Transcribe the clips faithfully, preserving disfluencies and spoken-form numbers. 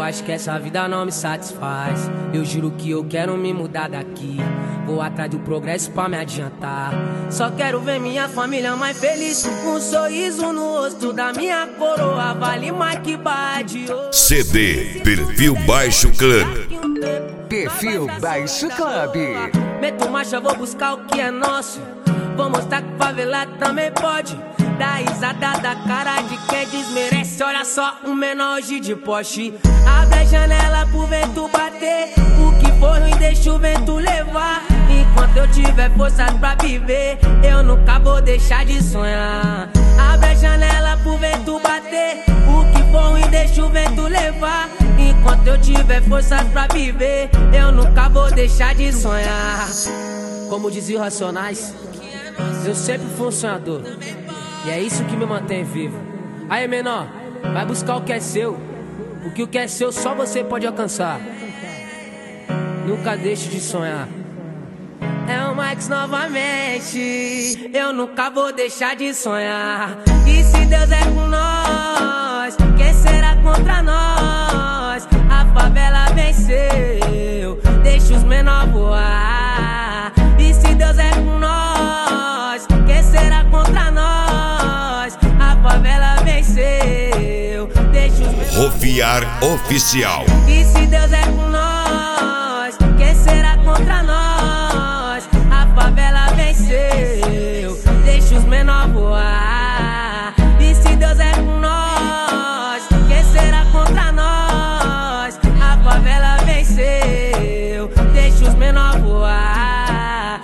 acho que essa vida não me satisfaz. Eu juro que eu quero me mudar daqui. Vou atrás do progresso pra me adiantar. Só quero ver minha família mais feliz, com um sorriso no rosto da minha coroa. Vale mais que barra de ouro. C D Perfil Baixo Club. Perfil Baixo Club. Meto marcha, vou buscar o que é nosso. Vou mostrar que favela também pode. Dá risada da cara de quem desmerece. Olha só, um menor hoje de Porsche. Abre a janela pro vento bater. O que for ruim deixa o vento levar. Enquanto eu tiver forças pra viver, eu nunca vou deixar de sonhar. Abre a janela pro vento bater. O que for ruim deixa o vento levar. Enquanto eu tiver forças pra viver, eu nunca vou deixar de sonhar. Como diziam Racionais, eu sempre fui um sonhador, e é isso que me mantém vivo. Aí, menor, vai buscar o que é seu, porque o que é seu só você pode alcançar. Nunca deixe de sonhar. É o Max novamente. Eu nunca vou deixar de sonhar. E se Deus é com nós, quem será contra nós? A favela venceu, deixa os menor voar. E se Deus é com nós, quem será contra nós? A favela venceu, deixa os menor voar. Rofiar Oficial. E se Deus é com nós, quem será contra nós? A favela venceu, deixa os menor voar. E se Deus é com nós, quem será contra nós? A favela venceu, deixa os menor voar.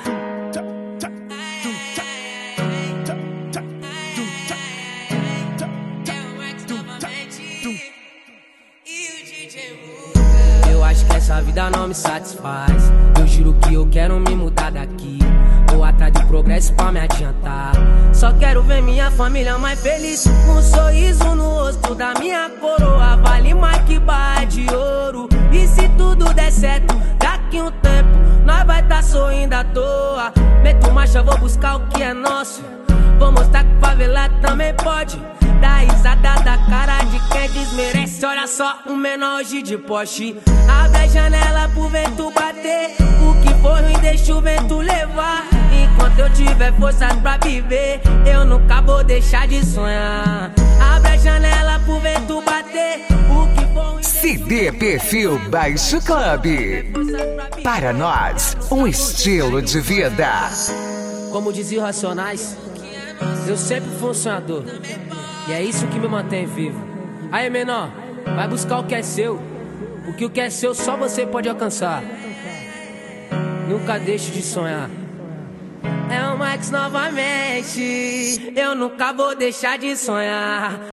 Eu acho que essa vida não me satisfaz. Eu juro que eu quero me mudar daqui. Vou atrás do progresso pra me adiantar. Só quero ver minha família mais feliz, com um sorriso no rosto da minha coroa. Vale mais que barra de ouro. E se tudo der certo, daqui um tempo nós vai tá sorrindo à toa. Meto marcha, vou buscar o que é nosso. Vou mostrar que favela também pode. Dá risada da cara de quem desmerece. Olha só, um menor hoje de Porsche. Abre a janela pro vento bater. O que for ruim deixa o vento levar. Enquanto eu tiver forças pra viver, eu nunca vou deixar de sonhar. Abre a janela pro vento bater. O que for ruim C D Perfil Baixo Club. Para nós, um estilo de vida. Como diziam Racionais, eu sempre fui um sonhador, e é isso que me mantém vivo. Aí, menor, vai buscar o que é seu, porque o que é seu só você pode alcançar. Nunca deixe de sonhar. É o Max novamente. Eu nunca vou deixar de sonhar.